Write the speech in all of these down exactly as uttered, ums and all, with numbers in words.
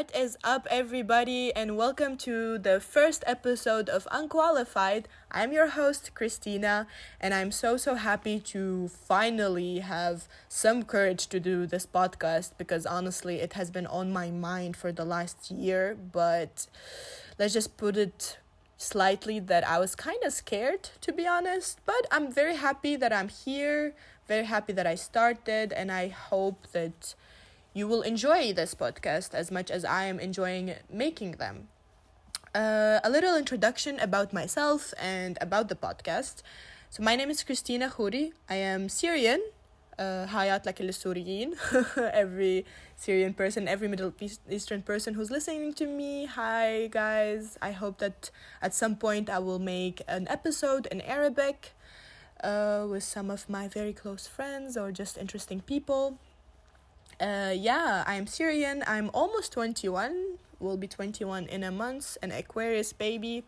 What is up, everybody, and welcome to the first episode of Unqualified. I'm your host, Christina, and I'm so, so happy to finally have some courage to do this podcast because honestly, it has been on my mind for the last year, but let's just put it slightly that I was kind of scared, to be honest, but I'm very happy that I'm here, very happy that I started, and I hope that you will enjoy this podcast as much as I am enjoying making them. Uh, a little introduction about myself and about the podcast. So my name is Christina Khouri. I am Syrian. Uh, Hayat like Syrian. Every Syrian person, every Middle Eastern person who's listening to me. Hi guys. I hope that at some point I will make an episode in Arabic uh, with some of my very close friends or just interesting people. Uh, yeah, I'm Syrian. I'm almost twenty-one. Will be twenty-one in a month. An Aquarius baby.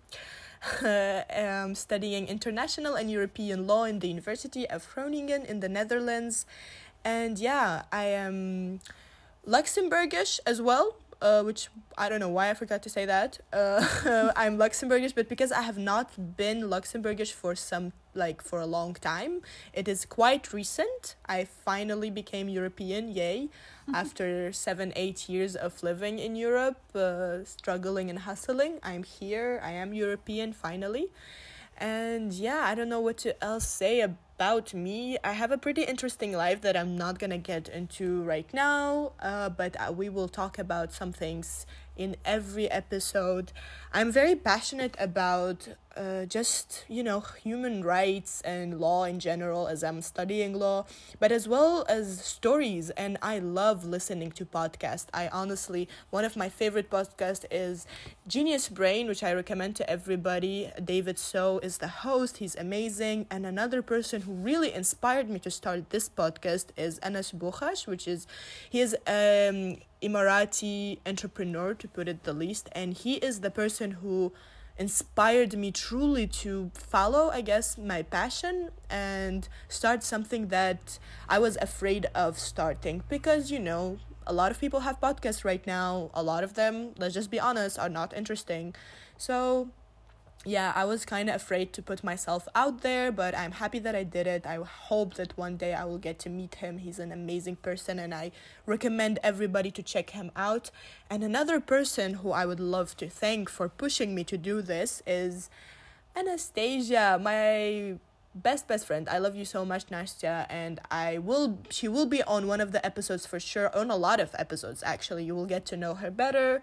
I'm studying international and European law in the University of Groningen in the Netherlands. And yeah, I am Luxembourgish as well. Uh, which I don't know why I forgot to say that. Uh, I'm Luxembourgish, but because I have not been Luxembourgish for some like for a long time, it is quite recent. I finally became European, yay! After seven, eight years of living in Europe, uh, struggling and hustling, I'm here. I am European finally. And yeah, I don't know what to else say about me. I have a pretty interesting life that I'm not gonna get into right now, uh, but uh, we will talk about some things in every episode. I'm very passionate about uh, just, you know, human rights and law in general as I'm studying law, but as well as stories, and I love listening to podcasts. I honestly, one of my favorite podcasts is Genius Brain, which I recommend to everybody. David So is the host, he's amazing, and another person who really inspired me to start this podcast is Anas Bouhash, which is, he is um Emirati entrepreneur, to put it the least, and he is the person who inspired me truly to follow, I guess, my passion and start something that I was afraid of starting because, you know, a lot of people have podcasts right now. A lot of them, let's just be honest, are not interesting. So yeah, I was kind of afraid to put myself out there, but I'm happy that I did it. I hope that one day I will get to meet him. He's an amazing person, and I recommend everybody to check him out. And another person who I would love to thank for pushing me to do this is Anastasia, my best best friend. I love you so much, Nastya, and I will she will be on one of the episodes for sure, on a lot of episodes actually. You will get to know her better.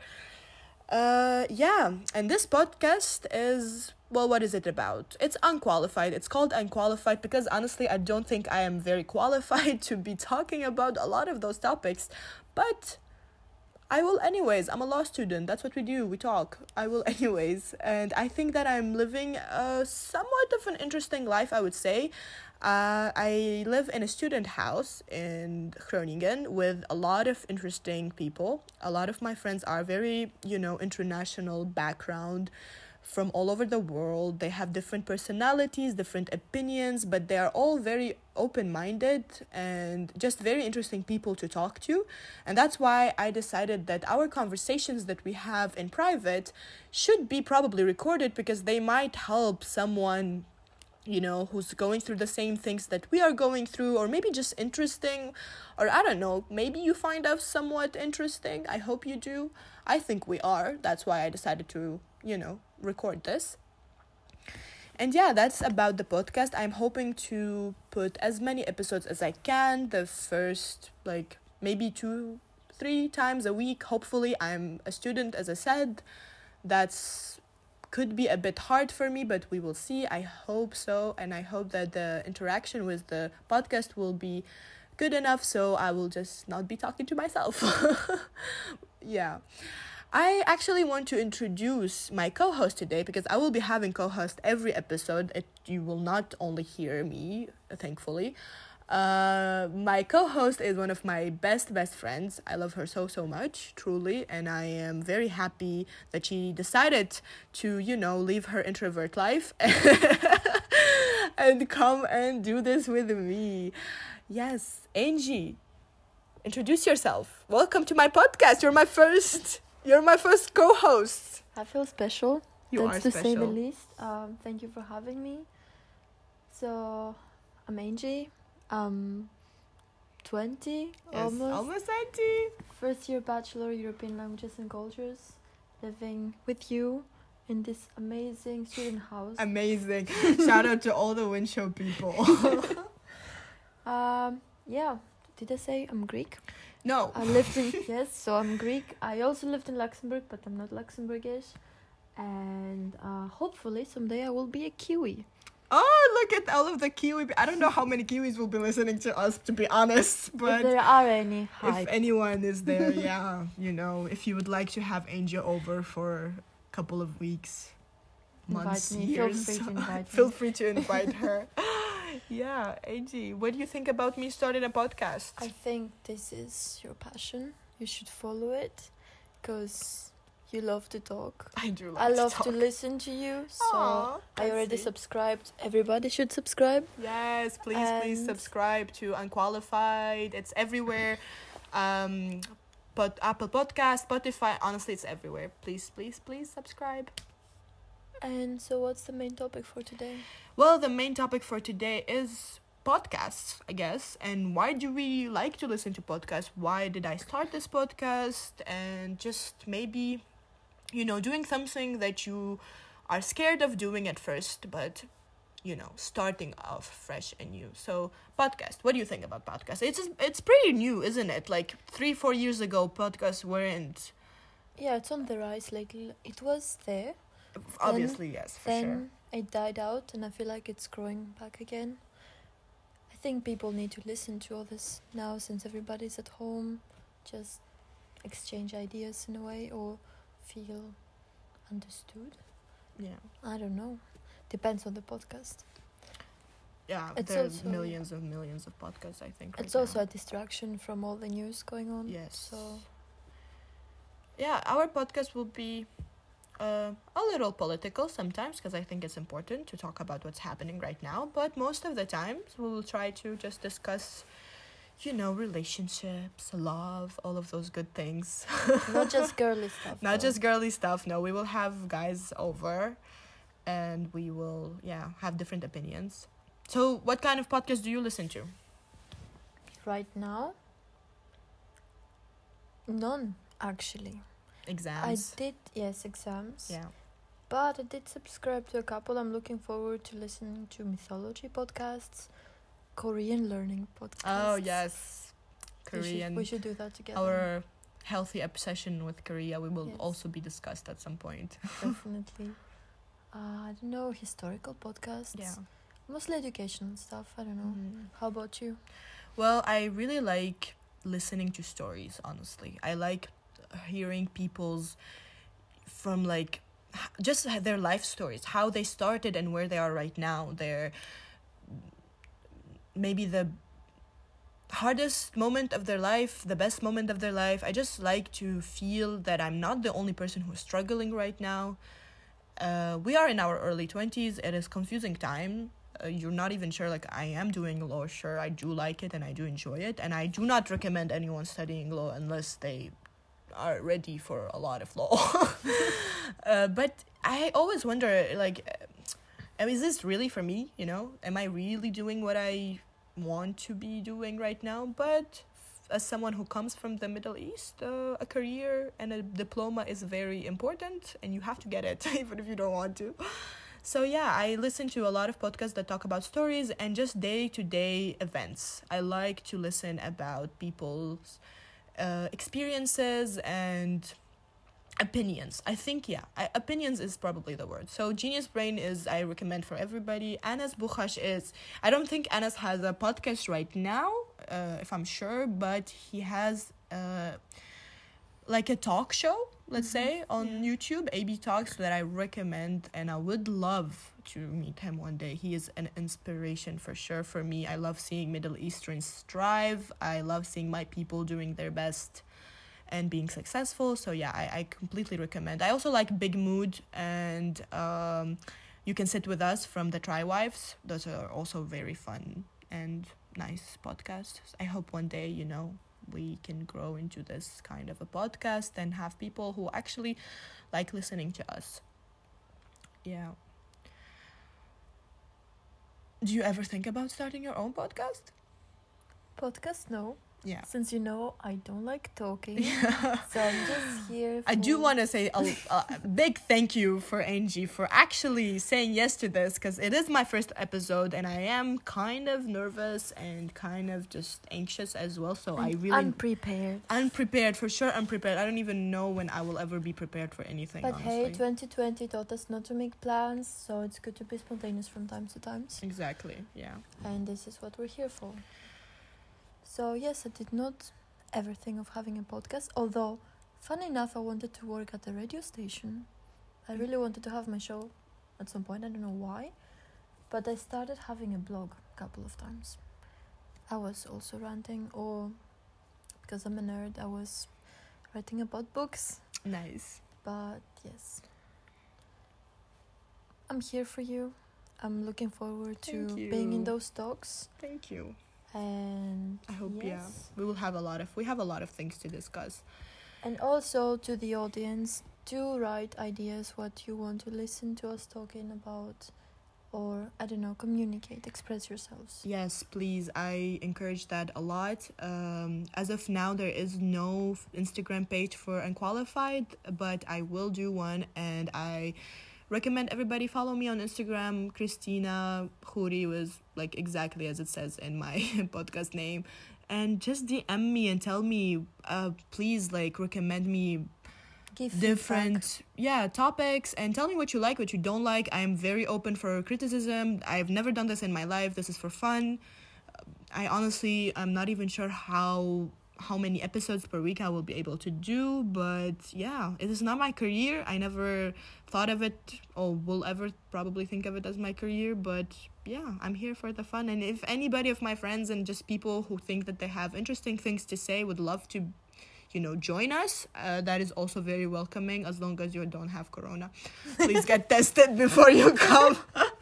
Uh, yeah, and this podcast is, well, what is it about? It's unqualified. It's called Unqualified because honestly, I don't think I am very qualified to be talking about a lot of those topics, but I will anyways. I'm a law student. That's what we do. We talk. I will anyways. And I think that I'm living a somewhat of an interesting life, I would say. Uh, I live in a student house in Groningen with a lot of interesting people. A lot of my friends are very, you know, international background from all over the world. They have different personalities, different opinions, but they are all very open-minded and just very interesting people to talk to. And that's why I decided that our conversations that we have in private should be probably recorded because they might help someone, you know, who's going through the same things that we are going through, or maybe just interesting, or I don't know, maybe you find us somewhat interesting. I hope you do. I think we are. That's why I decided to, you know, record this. And yeah, that's about the podcast. I'm hoping to put as many episodes as I can. The first, like, maybe two, three times a week. Hopefully, I'm a student, as I said. That's could be a bit hard for me, but we will see. I hope so, and I hope that the interaction with the podcast will be good enough so I will just not be talking to myself. Yeah. I actually want to introduce my co-host today because I will be having co-host every episode. It, you will not only hear me, thankfully. Uh, my co-host is one of my best, best friends. I love her so, so much, truly. And I am very happy that she decided to, you know, leave her introvert life and come and do this with me. Yes, Angie, introduce yourself. Welcome to my podcast. You're my first You're my first co-host. I feel special. You That's are to say the special. least. Um, thank you for having me. So, I'm Angie. I'm twenty, Yes, almost. almost twenty. First year Bachelor European Languages and Cultures. Living with you in this amazing student house. Amazing. Shout out to all the Windshow people. Um, yeah. Did I say I'm Greek? No. I lived in yes, so I'm Greek. I also lived in Luxembourg, but I'm not Luxembourgish. And uh, hopefully someday I will be a Kiwi. Oh, look at all of the Kiwi. I don't know how many Kiwis will be listening to us, to be honest. If But there are any, if hi. anyone is there, yeah, you know, if you would like to have Angel over for a couple of weeks, Invite months, me. Feel years, free to invite feel me. free to invite her. Yeah, Angie, what do you think about me starting a podcast? I think this is your passion. You should follow it because you love to talk. I do like I love to, to talk. listen to you. So Aw, I already that's sweet. subscribed. Everybody should subscribe. Yes, please, please And- subscribe to Unqualified. It's everywhere. Um, but Apple Podcast, Spotify, honestly, it's everywhere. Please, please, please subscribe. And so, what's the main topic for today? Well, the main topic for today is podcasts, I guess. And why do we like to listen to podcasts? Why did I start this podcast? And just maybe, you know, doing something that you are scared of doing at first, but, you know, starting off fresh and new. So, podcast. What do you think about podcasts? It's it's pretty new, isn't it? Like three, four years ago, podcasts weren't. Yeah, it's on the rise lately. It was there. Obviously, yes, for then sure. it died out, and I feel like it's growing back again. I think people need to listen to all this now since everybody's at home. Just exchange ideas in a way or feel understood. Yeah. I don't know. Depends on the podcast. Yeah, It's there's also- millions of millions of podcasts, I think. It's right also now. a distraction from all the news going on. Yes. So Yeah, our podcast will be uh, a little political sometimes because I think it's important to talk about what's happening right now. But most of the times we will try to just discuss, you know, relationships, love, all of those good things. not just girly stuff. Not though. just girly stuff. No, we will have guys over and we will, yeah, have different opinions. So what kind of podcast do you listen to? right now. None actually. Exams. I did yes exams. Yeah. But I did subscribe to a couple. I'm looking forward to listening to mythology podcasts, Korean learning podcasts. Oh, yes. We should- Korean. We should, do that together. Our healthy obsession with Korea, we will Yes. also be discussed at some point. Definitely. Uh, I don't know, historical podcasts. Yeah. Mostly educational stuff. I don't know. Mhm. How about you? Well, I really like listening to stories, honestly. I like hearing people's from like h- just their life stories, how they started and where they are right now. Their maybe the hardest moment of their life, the best moment of their life. I just like to feel that I'm not the only person who's struggling right now. Uh, we are in our early twenties. It is confusing time. Uh, you're not even sure, like, I am doing law. Sure, I do like it and I do enjoy it. And I do not recommend anyone studying law unless they are ready for a lot of law. uh, but I always wonder, like, uh, is this really for me? You know, am I really doing what I want to be doing right now? But as someone who comes from the Middle East, uh, a career and a diploma is very important and you have to get it even if you don't want to. So yeah, I listen to a lot of podcasts that talk about stories and just day-to-day events. I like to listen about people's uh, experiences and opinions. I think, yeah, I, opinions is probably the word. So Genius Brain is, I recommend for everybody. Anas Bukhash is, I don't think Anas has a podcast right now, uh, if I'm sure, but he has uh, like a talk show, let's Mhm. say, on Yeah. YouTube, A B Talks, that I recommend, and I would love to meet him one day. He is an inspiration for sure for me. I love seeing Middle Easterns strive. I love seeing my people doing their best and being successful. So yeah, I, I completely recommend. I also like Big Mood and um, You Can Sit With Us from the Try Wives. Those are also very fun and nice podcasts. I hope one day, you know, we can grow into this kind of a podcast and have people who actually like listening to us. Yeah. Do you ever think about starting your own podcast? Podcast, no. Yeah. Since you know I don't like talking, so I'm just here. For... I do want to say a, a big thank you for Angie for actually saying yes to this, because it is my first episode and I am kind of nervous and kind of just anxious as well. So and I really unprepared. Unprepared for sure. Unprepared. I don't even know when I will ever be prepared for anything. But honestly. hey, twenty twenty taught us not to make plans, so it's good to be spontaneous from time to time. Exactly. Yeah. And this is what we're here for. So yes, I did not ever think of having a podcast, although, funny enough, I wanted to work at a radio station. I really wanted to have my show at some point, I don't know why, but I started having a blog a couple of times. I was also ranting, or, because I'm a nerd, I was writing about books. Nice. But yes, I'm here for you. I'm looking forward Thank to you. being in those talks. Thank you. And I hope yes. yeah we will have a lot of we have a lot of things to discuss. And also to the audience, do write ideas what you want to listen to us talking about, or I don't know, communicate, express yourselves. Yes, please, I encourage that a lot. Um as of now there is no Instagram page for Unqualified, but I will do one, and I recommend everybody follow me on Instagram. Christina Khoury was like exactly as it says in my podcast name, and just D M me and tell me, uh please, like, recommend me Give different feedback. yeah topics, and tell me what you like, what you don't like. I am very open for criticism. I've never done this in my life. This is for fun. I honestly I'm not even sure how how many episodes per week I will be able to do, but yeah, it is not my career. I never thought of it or will ever probably think of it as my career, but yeah, I'm here for the fun. And if anybody of my friends and just people who think that they have interesting things to say would love to, you know, join us, uh, that is also very welcoming, as long as you don't have corona. Please get tested before you come.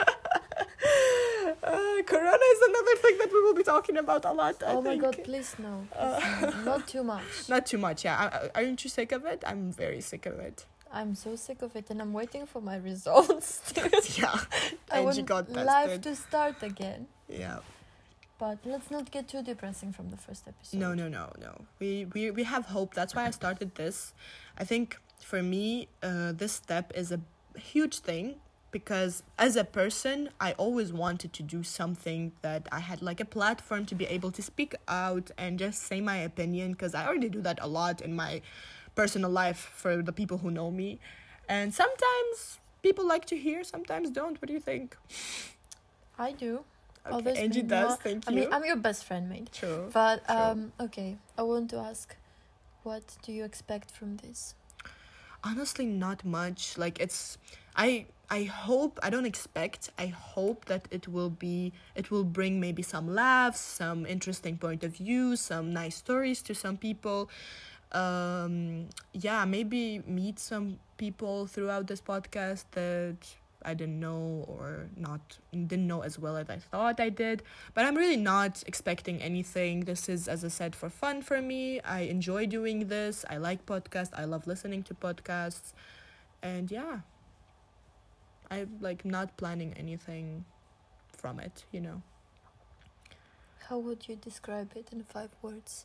Uh, corona is another thing that we will be talking about a lot, I Oh my think. god, please no. Uh, Please no. Not too much. Not too much, yeah. I- I- Aren't you sick of it? I'm very sick of it. I'm so sick of it, and I'm waiting for my results. Yeah. I And you want got life tested. to start again. Yeah. But let's not get too depressing from the first episode. No, no, no, no. We, we, we have hope. That's why I started this. I think for me, uh, this step is a huge thing, because as a person, I always wanted to do something that I had like a platform to be able to speak out and just say my opinion, because I already do that a lot in my personal life for the people who know me. And sometimes people like to hear, sometimes don't. What do you think? I do. Okay, Always Angie been does, more- thank I you. mean, I'm your best friend, mate. True. But, True. um, okay, I want to ask, what do you expect from this? Honestly, not much. Like, it's... I... I hope, I don't expect, I hope that it will be, it will bring maybe some laughs, some interesting point of view, some nice stories to some people. Um, yeah, maybe meet some people throughout this podcast that I didn't know or not, didn't know as well as I thought I did. But I'm really not expecting anything. This is, as I said, for fun for me. I enjoy doing this. I like podcasts. I love listening to podcasts. And yeah. I'm like not planning anything from it, you know. How would you describe it in five words?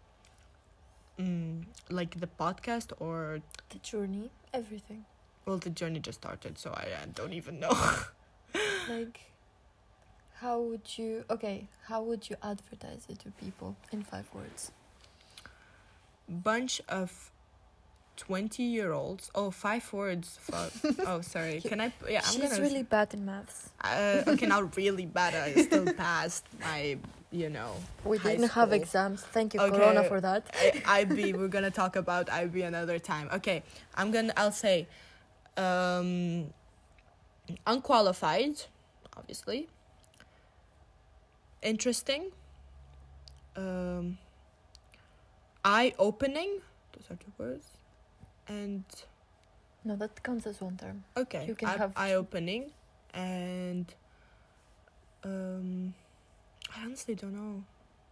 Mm, like the podcast or... The journey, everything. Well, the journey just started, so I, I don't even know. Like, how would you... Okay, how would you advertise it to people in five words? Bunch of twenty-year-olds... Oh, five words. Fuck. Oh, sorry. Can I... Yeah, I'm She's gonna... really bad in maths. Uh, okay, not really bad. I still passed my, you know, We high didn't have school. exams. Thank you, Okay. Corona, for that. I, I B, we're gonna talk about I B another time. Okay, I'm gonna, I'll say, um, unqualified, obviously, interesting, um, eye-opening, those are two words, and, No, that counts as one term. okay, You can eye- have- eye-opening, and, um, I honestly don't know.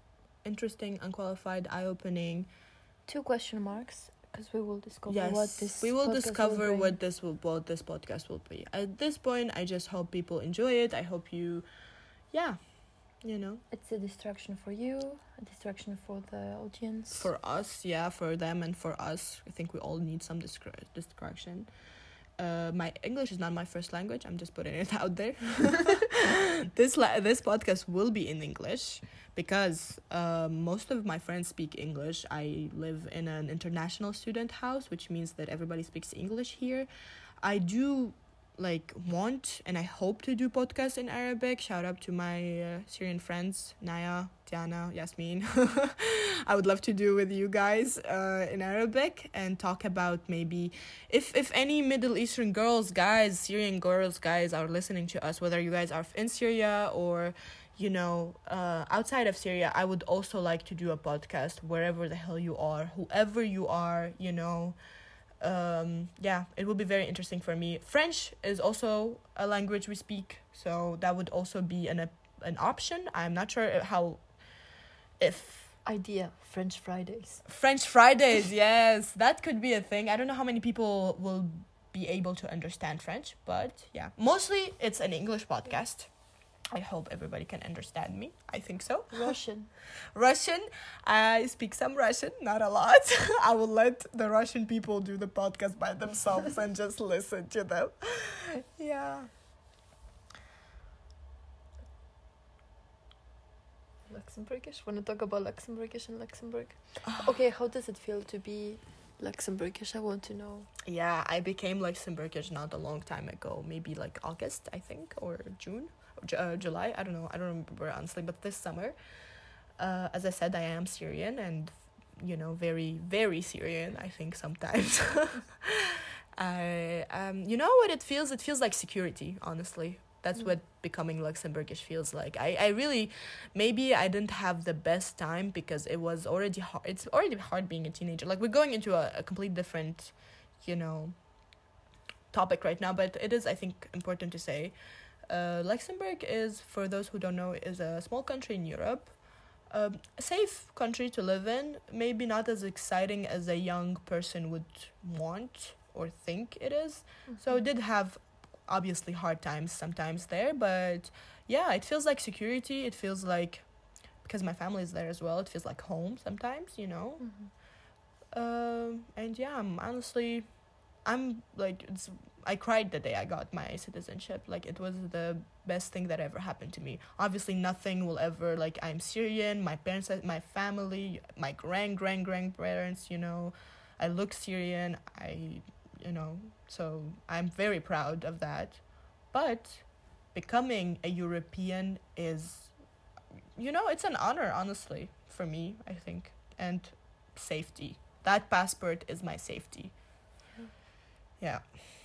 interesting, unqualified, eye-opening. Two question marks, because we will discover Yes, what this we will podcast discover bring. what this will, what this podcast will be. At this point, I just hope people enjoy it. I hope you, yeah, you know. It's a distraction for you, a distraction for the audience. For us, yeah, for them and for us. I think we all need some distra- distraction. Uh, my English is not my first language. I'm just putting it out there. this la- this podcast will be in English because uh, most of my friends speak English. I live in an international student house, which means that everybody speaks English here. I do like want and I hope to do podcasts in Arabic. Shout out to my uh, Syrian friends, Naya, Diana, Yasmin. I would love to do with you guys uh, in Arabic and talk about maybe if if any Middle Eastern girls, guys, Syrian girls, guys are listening to us, whether you guys are in Syria or, you know, uh, outside of Syria, I would also like to do a podcast wherever the hell you are, whoever you are, you know. Um, yeah, it will be very interesting for me. French is also a language we speak, so that would also be an an option. I'm not sure how, if Idea, French Fridays. French Fridays, yes, that could be a thing. I don't know how many people will be able to understand French, but yeah, mostly it's an English podcast. I hope everybody can understand me. I think so. Russian. Russian. I speak some Russian, not a lot. I will let the Russian people do the podcast by themselves and just listen to them. Yeah. Luxembourgish. Want to talk about Luxembourgish in Luxembourg? Okay, how does it feel to be Luxembourgish? I want to know. Yeah, I became Luxembourgish not a long time ago. Maybe like August, I think, or June. Uh, July, I don't know, I don't remember honestly, but this summer, uh, as I said, I am Syrian and, you know, very, very Syrian, I think sometimes. I, um, you know what it feels? It feels like security, honestly. That's mm. what becoming Luxembourgish feels like. I, I really, maybe I didn't have the best time because it was already hard. It's already hard being a teenager. Like, we're going into a, a complete different, you know, topic right now, but it is, I think, important to say. Uh, Luxembourg is, for those who don't know, is a small country in Europe. Um, a safe country to live in. Maybe not as exciting as a young person would want or think it is. Mm-hmm. So it did have, obviously, hard times sometimes there. But, yeah, it feels like security. It feels like, because my family is there as well, it feels like home sometimes, you know. Mm-hmm. Um, and, yeah, I'm honestly, I'm, like, it's... I cried the day I got my citizenship. Like, it was the best thing that ever happened to me. Obviously, nothing will ever, like, I'm Syrian, my parents, my family, my grand, grand, grandparents, you know, I look Syrian, I, you know, so I'm very proud of that. But becoming a European is, you know, it's an honor, honestly, for me, I think, and safety. That passport is my safety. Yeah.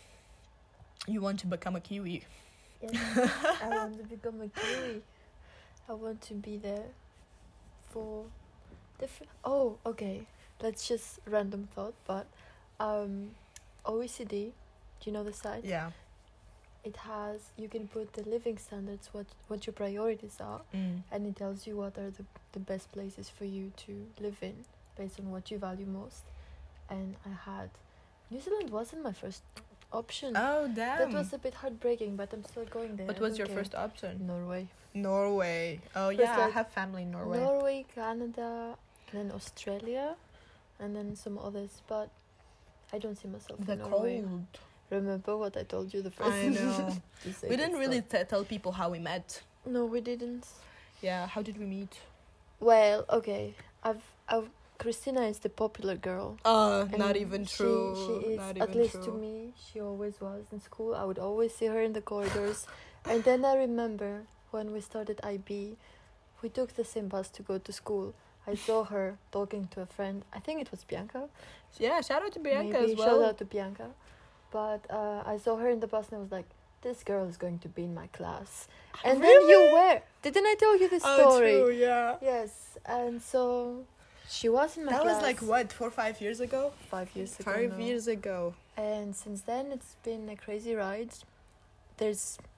You want to become a Kiwi? Yes, I want to become a Kiwi. I want to be there for different... Oh, okay. That's just random thought, but um, O E C D, do you know the site? Yeah. It has... You can put the living standards, what what your priorities are, mm. and it tells you what are the, the best places for you to live in, based on what you value most. And I had... New Zealand wasn't my first... option. Oh, damn. That was a bit heartbreaking, but I'm still going there. What was your care. first option? Norway. Norway. Oh, yeah, like I have family in Norway. Norway, Canada, then Australia, and then some others, but I don't see myself the in Norway. Cold. Remember what I told you the first I know. We didn't really t- tell people how we met. No, we didn't. Yeah, how did we meet? Well, okay. I've... I've Christina is the popular girl. Uh, not even true. She, she is, not at even least true. to me, she always was in school. I would always see her in the corridors. And then I remember when we started I B, we took the same bus to go to school. I saw her talking to a friend. I think it was Bianca. Yeah, shout out to Bianca Maybe, as well. Shout out to Bianca. But uh, I saw her in the bus and I was like, this girl is going to be in my class. And really? then you were. Didn't I tell you this oh, story? True, yeah. Yes. And so... She was in my that class. That was like, what, four or five years ago? Five years ago Five now. years ago. And since then, it's been a crazy ride. There's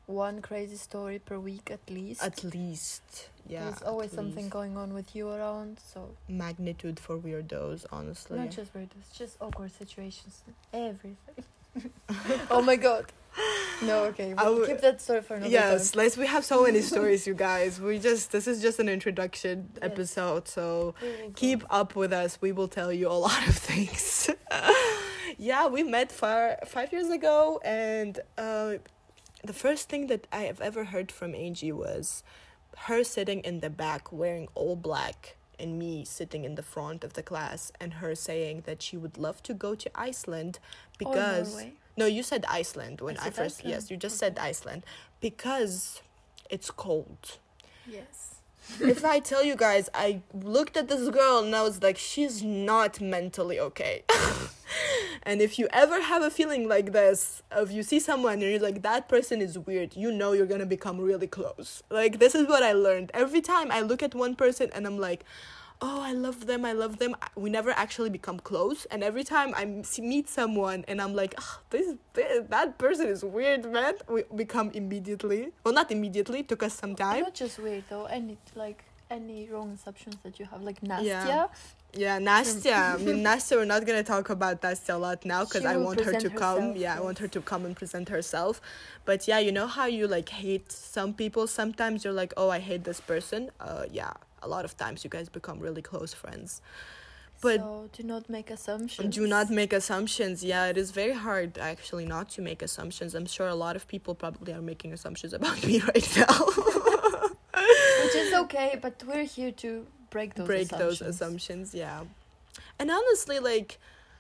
one crazy story per week at least. At least, yeah. There's always at something least. going on with you around, so Magnitude for weirdos, honestly. not just weirdos, just awkward situations, everything. Oh my god. No, okay, I we'll w- keep that story for another Yes, time. let's. We have so many stories, you guys. We just this is just an introduction Yes. episode, so We will go. keep up with us. We will tell you a lot of things. Yeah, we met far, five years ago, and uh, the first thing that I have ever heard from Angie was her sitting in the back wearing all black and me sitting in the front of the class, and her saying that she would love to go to Iceland Or because Norway. no, you said Iceland when I I, said first Iceland? yes, you just Okay. said Iceland because it's cold. Yes. If I tell you guys, I looked at this girl and I was like, she's not mentally okay. And if you ever have a feeling like this, of you see someone and you're like, that person is weird, you know you're gonna become really close. Like, this is what I learned. Every time I look at one person and I'm like, oh, I love them, I love them. We never actually become close. And every time I m- see- meet someone and I'm like, oh, this, this, that person is weird, man, we become immediately. Well, not immediately, took us some time. Not just weird though, any like any wrong assumptions that you have, like Nastya. Yeah. Yeah, Nastya. I mean, Nastya, we're not going to talk about Nastya a lot now because She I will want her to present come. herself, Yeah, I yes. want her to come and present herself. But yeah, you know how you like hate some people? Sometimes you're like, oh, I hate this person. Uh, yeah, a lot of times you guys become really close friends. But so do not make assumptions. do not make assumptions. Yeah, it is very hard actually not to make assumptions. I'm sure a lot of people probably are making assumptions about me right now. Which is okay, but we're here to break those break assumptions. those assumptions, yeah. And honestly, like,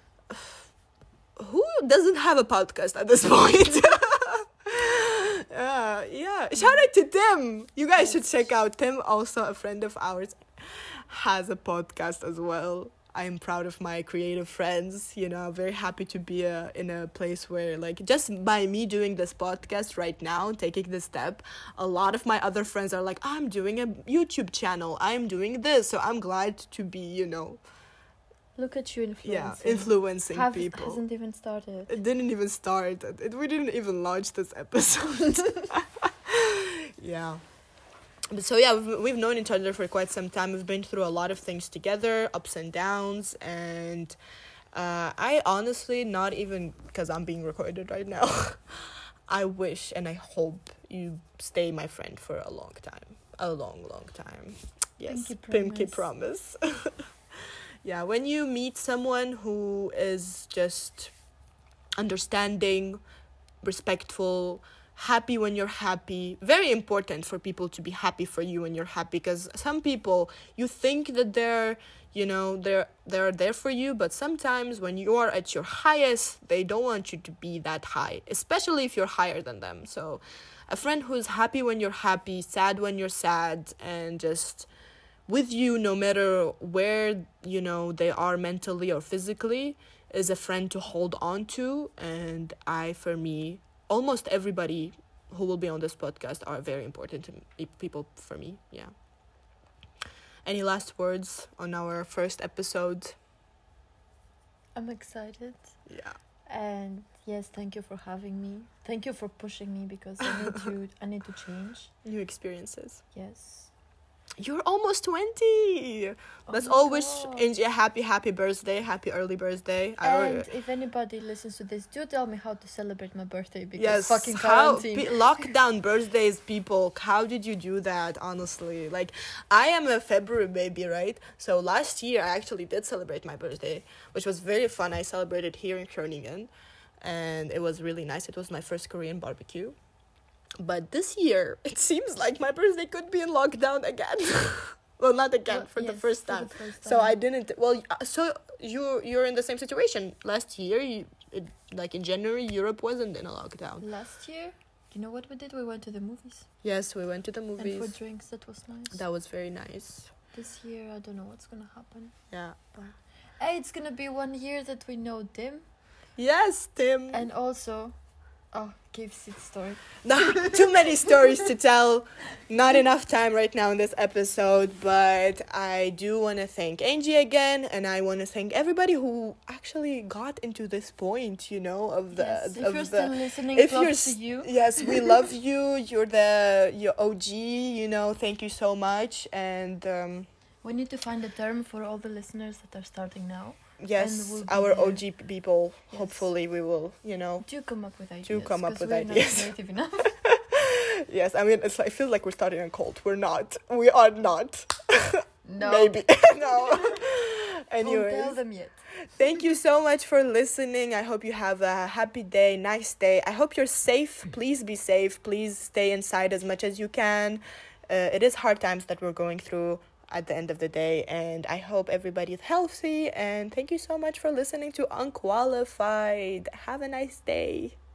who doesn't have a podcast at this point? uh, yeah, shout out to Tim. You guys should check out Tim, also a friend of ours, has a podcast as well. I'm proud of my creative friends, you know, very happy to be uh, in a place where, like, just by me doing this podcast right now, taking this step, a lot of my other friends are like, I'm doing a YouTube channel, I'm doing this, so I'm glad to be, you know, Look at you influencing. yeah, influencing Have, people. Hasn't even started. It didn't even start. It, we didn't even launch this episode. Yeah. But so yeah, we've, we've known each other for quite some time. We've been through a lot of things together, ups and downs, and uh, I honestly, not even because I'm being recorded right now, I wish and I hope you stay my friend for a long time. A long, long time. Yes, Pinky Pinky promise. Yeah, when you meet someone who is just understanding, respectful, happy when you're happy, very important for people to be happy for you when you're happy, because some people, you think that they're, you know, they're they're there for you, but sometimes when you are at your highest, they don't want you to be that high, especially if you're higher than them. So a friend who's happy when you're happy, sad when you're sad, and just with you no matter where, you know, they are mentally or physically, is a friend to hold on to. And I, for me, almost everybody who will be on this podcast are very important to me, people for me. Yeah. Any last words on our first episode? I'm excited. Yeah. And yes, thank you for having me. Thank you for pushing me because I need to I need to change. New experiences. Yes. You're almost twenty. Oh Let's my all wish God. Angie a happy, happy birthday. Happy early birthday. I And already- if anybody listens to this, do tell me how to celebrate my birthday because yes, fucking how quarantine. pe- lockdown birthdays, people. How did you do that? Honestly, like, I am a February baby, right? So last year I actually did celebrate my birthday, which was very fun. I celebrated here in Groningen, and it was really nice. It was my first Korean barbecue. But this year, it seems like my birthday could be in lockdown again. Well, not again, Well, for the yes, first for the time. first So time. I didn't. Well, uh, so you you're in the same situation. Last year, you, it, like in January, Europe wasn't in a lockdown. Last year, you know what we did? We went to the movies. Yes, we went to the movies. And for drinks, that was nice. That was very nice. This year, I don't know what's gonna happen. Yeah. Hey, it's gonna be one year that we know Tim. Yes, Tim. And also, Oh, give seat story. Nah, too many stories to tell. Not enough time right now in this episode, but I do want to thank Angie again, and I want to thank everybody who actually got into this point, you know, of the Yes, if of you're the still listening, if props you're to s- you. yes, we love you. You're the your O G, you know. Thank you so much, and um We need to find a term for all the listeners that are starting now. yes, we'll be our there. O G people. Yes. Hopefully, we will, you know. Do come up with ideas. Do come up 'cause with we're ideas. Not creative enough. Yes, I mean, it's like, I feel like we're starting a cult. We're not. We are not. No. Maybe. No. Don't Anyways. tell them yet. Thank you so much for listening. I hope you have a happy day, nice day. I hope you're safe. Please be safe. Please stay inside as much as you can. Uh, it is hard times that we're going through at the end of the day, and I hope everybody is healthy. And thank you so much for listening to Unqualified. Have a nice day.